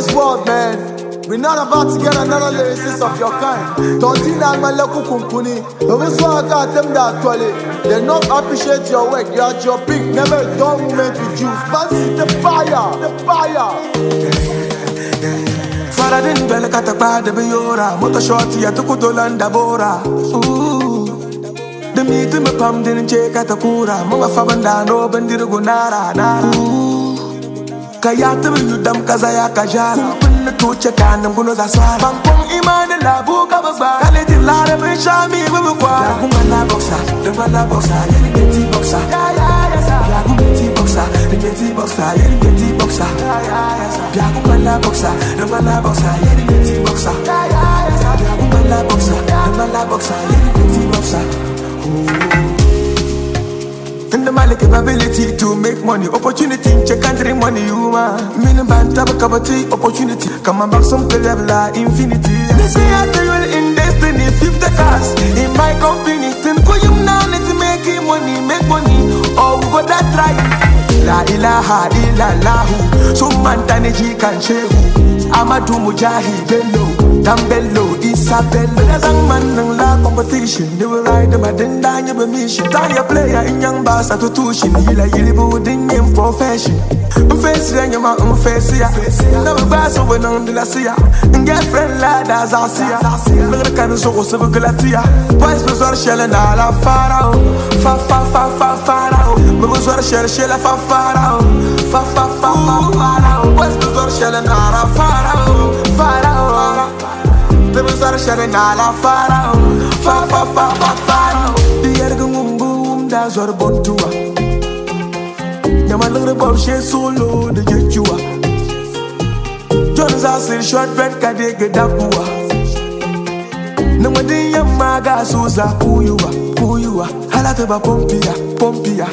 this world, man. We're not about to get another lyricist of your kind. Tontina and Malaku Kunkuni. They not appreciate your work. You are your big, never a dull moment with you. Fancy the fire, the fire. Faradin Belakata de Biora, Motoshoti at Tukudolanda Bora. The meat in my palm didn't check at the Kura, Mama Fabandano, Bendirugunara. Kayata you dam Kazaya Kajara, when the two check and I'm gonna swallow. Bampong Iman la Buka Baba, Kaleti Lara Bishami, Bubua, Gumala Boxa, the Bala Boxa, Yeti Boxa, Yagumeti Boxa, the Yeti Boxa, Yeti Boxa, Yagumala Boxa, the Bala Boxa, Yeti Boxa, Yagumala Boxa, the Bala Boxa, Yeti Boxa. And the Malik ability to make money, opportunity, check country money, you man. Minimum tabakabati, opportunity. Come on back some level infinity. They say I tell you in destiny, 50 cars in my company. Then go you now, let's make money, make money. Oh, we got that right. La ilaha illallahu, so mantaneji kan shehu. Amadu Mujahi Bello, Dambello, Isabello. There's a man in la competition. They will ride them at the Danya mission. Tanya player in young bass at tuition. Hila Yilibu, the name profession. Face ya, face ya. Never pass over on the Lasia. And get friend lad as I see ya. Look at the kind of so civil Galatia. Boys was all shelling all of Farao. Fa fa fa fa Farao. Was all shell shell of Farao. Fa fa fa fa Farao. Boys was all shelling all of Farao. Farao. They was all shelling all of Farao. Fa fa fa fa Farao. The Ergum boom, that's what a bontua. Yama little bob she solo the jejua. John's house short bread kade gedapua. Namadi yamaga suza kuyua, kuyua. Halate ba pompia, pompia.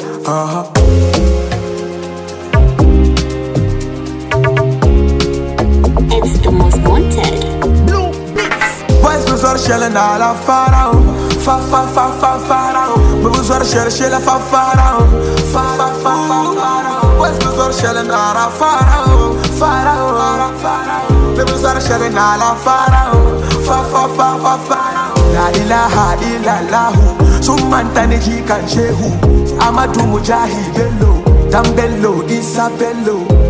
It's the most wanted. Blue Beats. Boys was all shelling all of Farao. Fa fa fa fa Farao. Was all shell fa Farao. Fa fa fa fa Farao. Boys was all shelling all of Farao. Farao. They was all shelling all of Farao. Fa fa fa fa Farao. La ilaha illallahu, so mantaneji kan shehu. Amadu Mujahi Bello, Dambello, Isabello.